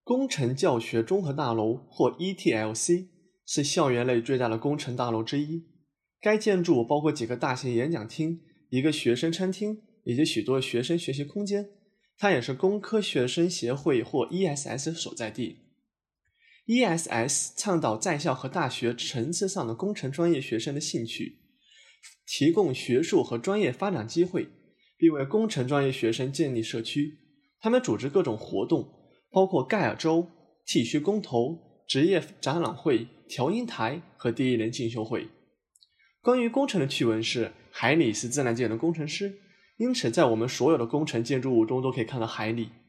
工程教学综合大楼或 ETLC 是校园内最大的工程大楼之一。该建筑包括几个大型演讲厅、一个学生餐厅以及许多学生学习空间。它也是工科学生协会或 ESS 所在地。ESS 倡导在校和大学层次上的工程专业学生的兴趣，提供学术和专业发展机会，并为工程专业学生建立社区。他们组织各种活动，包括盖尔周、剃须公投、职业展览会、调音台和第一年进修会。关于工程的趣闻是，海里是自然界的工程师，因此在我们所有的工程建筑物中都可以看到海里。